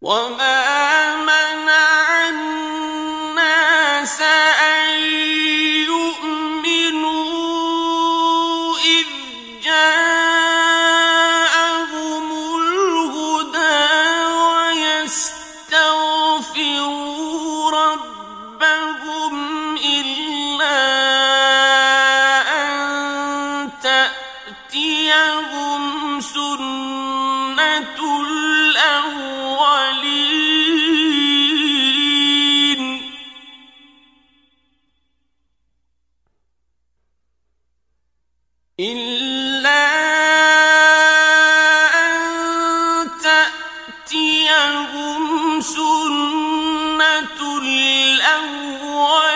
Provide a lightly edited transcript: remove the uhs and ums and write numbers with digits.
وما منع الناس أن يؤمنوا إذ جاءهم الهدى ويستغفروا ربهم إلا أن تأتيهم سنة الأولين إلا أن تأتيهم سنة الأولين